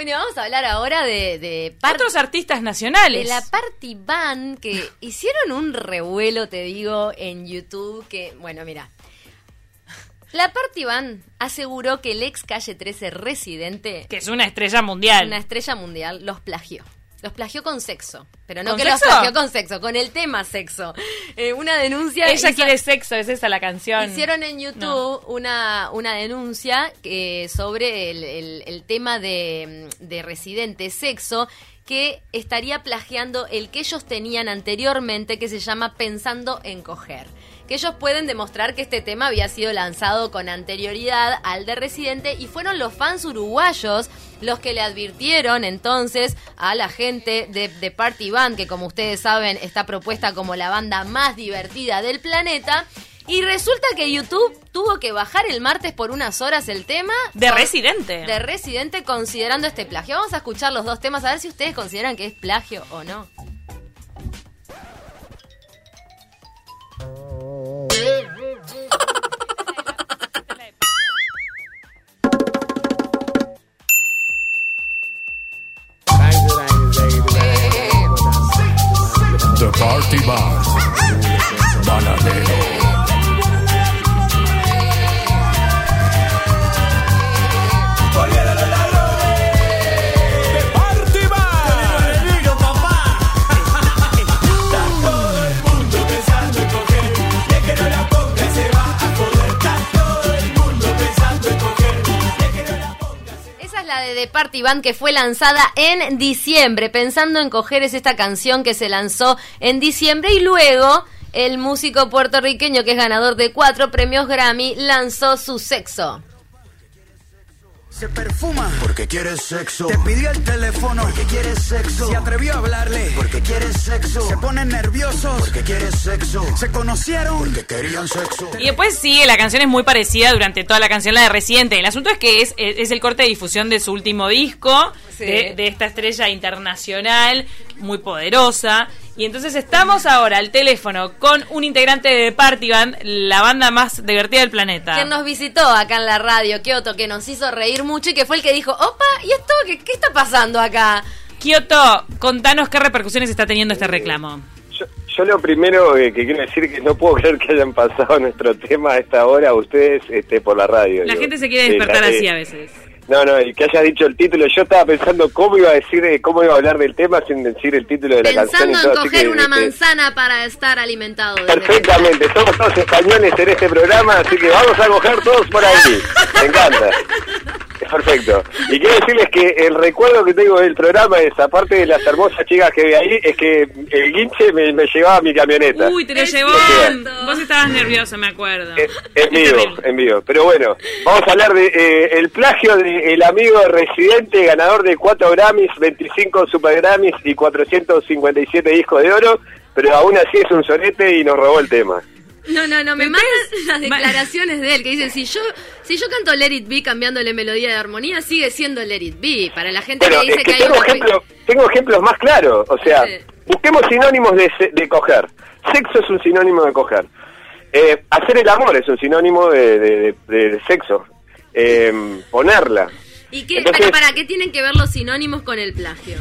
Bueno, vamos a hablar ahora de otros artistas nacionales. De la Party Band, que hicieron un revuelo, te digo, en YouTube, que, bueno, mira. La Party Band aseguró que el ex Calle 13 Residente, que es una estrella mundial, los plagió. Los plagió con sexo. Pero no ¿Con que sexo? los plagió con sexo, con el tema sexo. Una denuncia... Ella quiere sexo, es esa la canción. Hicieron en YouTube una denuncia sobre el tema de Residente Sexo, que estaría plagiando el que ellos tenían anteriormente, que se llama Pensando en Coger. Que ellos pueden demostrar que este tema había sido lanzado con anterioridad al de Residente, y fueron los fans uruguayos los que le advirtieron entonces a la gente de Party Band, que como ustedes saben está propuesta como la banda más divertida del planeta. Y resulta que YouTube tuvo que bajar el martes por unas horas el tema de Residente. De Residente, considerando este plagio. Vamos a escuchar los dos temas a ver si ustedes consideran que es plagio o no. The Party Band. Bananero. De Party Band, que fue lanzada en diciembre. Pensando en Coger es esta canción que se lanzó en diciembre, y luego el músico puertorriqueño, que es ganador de 4 premios Grammy, lanzó su Sexo. Se perfuma porque quiere sexo. Te pidió el teléfono porque quiere sexo. Se atrevió a hablarle porque quiere sexo. Se ponen nerviosos porque quiere sexo. Se conocieron porque querían sexo. Y después sí, la canción es muy parecida durante toda la canción, la de Residente. El asunto es que es el corte de difusión de su último disco, sí, de esta estrella internacional muy poderosa. Y entonces estamos ahora al teléfono con un integrante de Party Band, la banda más divertida del planeta. Quien nos visitó acá en la radio, Kioto, que nos hizo reír mucho y que fue el que dijo, opa, ¿y esto qué está pasando acá? Kioto, contanos qué repercusiones está teniendo este reclamo. Yo lo primero que quiero decir es que no puedo creer que hayan pasado nuestro tema a esta hora ustedes por la radio. La gente se quiere despertar así a veces. No, y que hayas dicho el título. Yo estaba pensando cómo iba a hablar del tema sin decir el título de la canción. Pensando en coger una manzana para estar alimentado. Perfectamente, somos todos españoles en este programa, así que vamos a coger todos por ahí. Me encanta. Es perfecto. Y quiero decirles que el recuerdo que tengo del programa es, aparte de las hermosas chicas que vi ahí, es que el guinche me llevaba a mi camioneta. Uy, te lo llevó. Vos estabas nervioso, me acuerdo. En vivo. Pero bueno, vamos a hablar de el plagio de el amigo Residente, ganador de 4 Grammys, 25 Super Grammys y 457 discos de oro, pero aún así es un sonete y nos robó el tema. No, me mandan las declaraciones de él, que dice, si yo canto Let It Be cambiándole melodía de armonía, sigue siendo Let It Be. Para la gente que dice que hay tengo ejemplos más claros, o sea, sí. Busquemos sinónimos de coger. Sexo es un sinónimo de coger. Hacer el amor es un sinónimo de sexo. Ponerla. ¿Y qué? Entonces, ¿para qué tienen que ver los sinónimos con el plagio?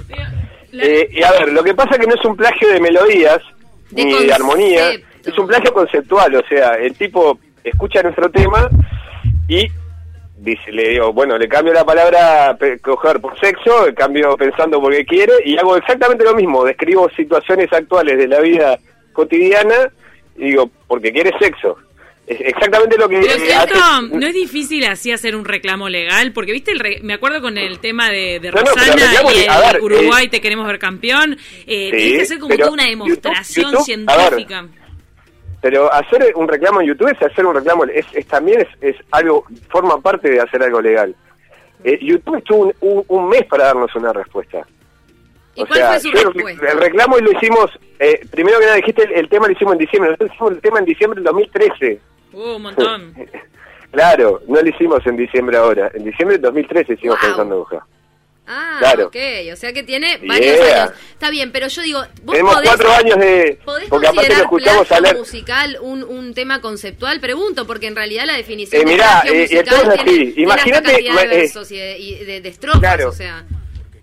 Y a ver, lo que pasa es que no es un plagio de melodías ni de armonía. Es un plagio conceptual, o sea, el tipo escucha nuestro tema y dice, le cambio la palabra coger por sexo, cambio pensando porque quiere, y hago exactamente lo mismo, describo situaciones actuales de la vida cotidiana y digo, porque quiere sexo. Es exactamente lo que... Pero cierto, no es difícil así hacer un reclamo legal, porque viste, me acuerdo con el tema de Rosana y el Uruguay te queremos ver campeón, tienes que hacer como toda una demostración YouTube, científica. Pero hacer un reclamo en YouTube es hacer un reclamo, también es algo, forma parte de hacer algo legal. YouTube estuvo un mes para darnos una respuesta. ¿Y cuál fue su respuesta? El reclamo lo hicimos, primero que nada dijiste, el tema lo hicimos en diciembre. Nosotros hicimos el tema en diciembre del 2013. Un montón. Claro, no lo hicimos en diciembre ahora. En diciembre del 2013 hicimos Pensando en Coger. Ah, claro. Ok, o sea que tiene varios años. Está bien, pero yo digo, vos tenemos 4 años ¿podés porque aparte lo escuchamos plagio hablar musical un tema conceptual? Pregunto, porque en realidad la definición de plagio musical tiene imagínate cantidad de versos y de estrofas, claro. O sea...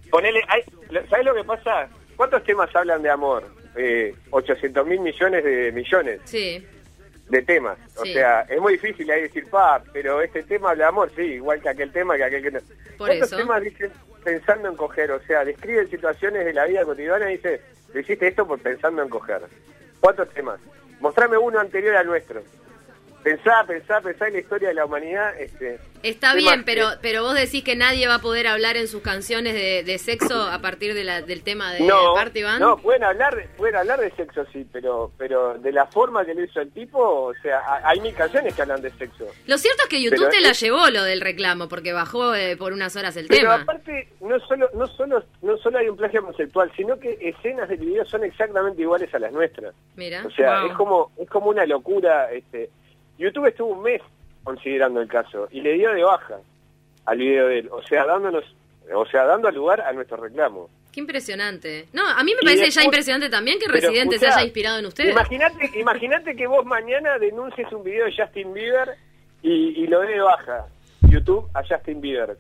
ponele, ¿sabés lo que pasa? ¿Cuántos temas hablan de amor? 800.000 millones de millones. Sí. De temas, o sea, es muy difícil ahí decir, pero este tema habla de amor, sí, igual que aquel tema, que aquel que no. ¿Cuántos temas dicen pensando en coger? O sea, describen situaciones de la vida cotidiana y dice, hiciste esto por pensando en coger. ¿Cuántos temas? Mostrame uno anterior al nuestro. Pensá en la historia de la humanidad. Está bien, pero vos decís que nadie va a poder hablar en sus canciones de sexo a partir del tema de Party Band. No, pueden hablar de sexo, sí, pero de la forma que lo hizo el tipo, o sea, hay 1000 canciones que hablan de sexo. Lo cierto es que YouTube te la llevó lo del reclamo, porque bajó por unas horas el tema. Pero aparte, no solo hay un plagio conceptual, sino que escenas del video son exactamente iguales a las nuestras. Mira. O sea, es como una locura, YouTube estuvo un mes considerando el caso y le dio de baja al video de él, o sea, dando lugar a nuestro reclamo. Qué impresionante. No, a mí me parece ya impresionante también que Residente se haya inspirado en ustedes. Imagínate que vos mañana denuncies un video de Justin Bieber y lo dé de baja YouTube a Justin Bieber.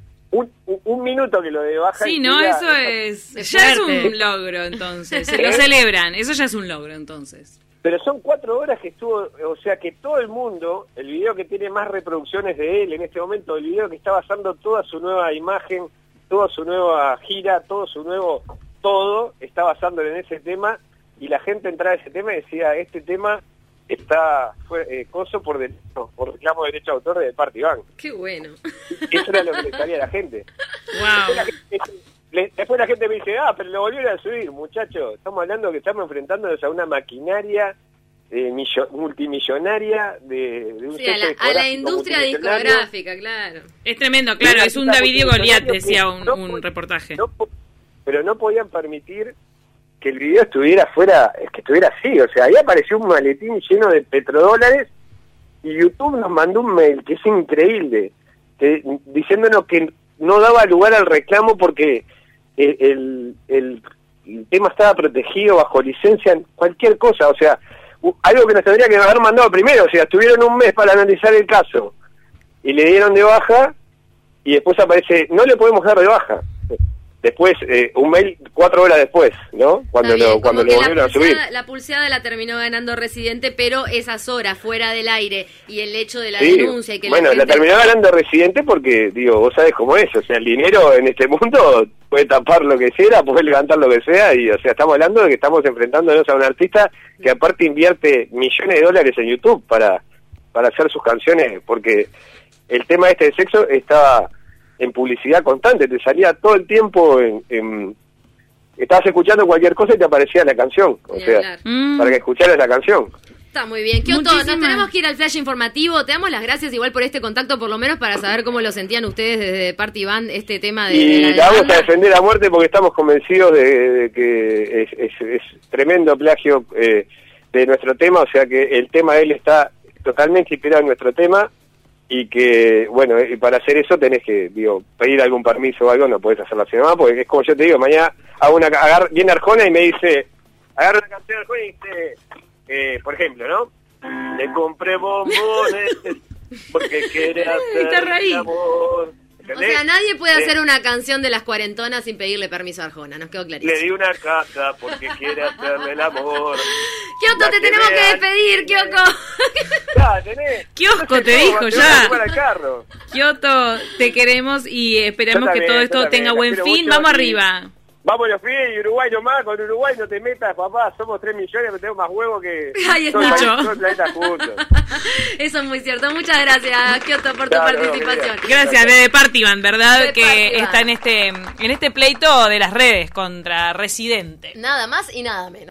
Un minuto que lo dé de baja. Sí, no, eso ya es un logro, entonces. Lo celebran, eso ya es un logro, entonces. Pero son 4 horas que estuvo, o sea que todo el mundo, el video que tiene más reproducciones de él en este momento, el video que está basando toda su nueva imagen, toda su nueva gira, todo está basándolo en ese tema, y la gente entraba a ese tema y decía, este tema fue coso por reclamo de derecho de autor de Party Band. Qué bueno. Eso era lo que le salía a la gente. Wow. Después la gente me dice, pero lo volvieron a subir, muchachos. Estamos hablando que estamos enfrentándonos a una maquinaria multimillonaria de un a la industria discográfica, claro. Es tremendo, claro, es un David y Goliat, decía un reportaje. Pero no podían permitir que el video estuviera así, o sea, ahí apareció un maletín lleno de petrodólares y YouTube nos mandó un mail que es increíble, diciéndonos que no daba lugar al reclamo porque el tema estaba protegido bajo licencia, cualquier cosa, o sea, algo que nos tendría que haber mandado primero, o sea, estuvieron un mes para analizar el caso y le dieron de baja y después aparece, no le podemos dar de baja. Después, un mail 4 horas después, ¿no? Cuando lo volvieron a subir. La pulseada la terminó ganando Residente, pero esas horas fuera del aire y el hecho de la denuncia y que la terminó ganando Residente porque, vos sabés cómo es, o sea, el dinero en este mundo puede tapar lo que sea, puede levantar lo que sea, y o sea, estamos hablando de que estamos enfrentándonos a un artista que aparte invierte millones de dólares en YouTube para hacer sus canciones, porque el tema de sexo estaba en publicidad constante, te salía todo el tiempo estabas escuchando cualquier cosa y te aparecía la canción, o sea, para que escucharas la canción. Está muy bien. Kioto, nos tenemos que ir al flash informativo. Te damos las gracias igual por este contacto, por lo menos para saber cómo lo sentían ustedes desde Party Band, este tema de y la vamos a defender a muerte porque estamos convencidos de que es tremendo plagio de nuestro tema, o sea que el tema de él está totalmente inspirado en nuestro tema. Y que, bueno, y para hacer eso tenés que, pedir algún permiso o algo, no podés hacerlo así nomás, porque es como yo te digo, mañana viene Arjona y me dice, agarra una canción de Arjona y dice, por ejemplo, ¿no? Le compré bombones porque quiere hacer el amor. ¿Entendés? O sea, nadie puede hacer una canción de las cuarentonas sin pedirle permiso a Arjona, nos quedó clarísimo. Le di una casa porque quiere hacerle el amor. Kioto, te tenemos que despedir, Kyoko. Ya, tenés. Kiosco te dijo ya. Carro. Kioto, te queremos y esperemos que todo esto tenga buen fin. Vamos arriba. Vamos los pies y Uruguay nomás, con Uruguay no te metas, papá, somos 3 millones, pero tenemos más huevos que Ay, es todo mucho. el planeta juntos. Eso es muy cierto. Muchas gracias, Kioto, por tu participación. Gracias, de Party Band, ¿verdad? De que está en este pleito de las redes contra Residente. Nada más y nada menos.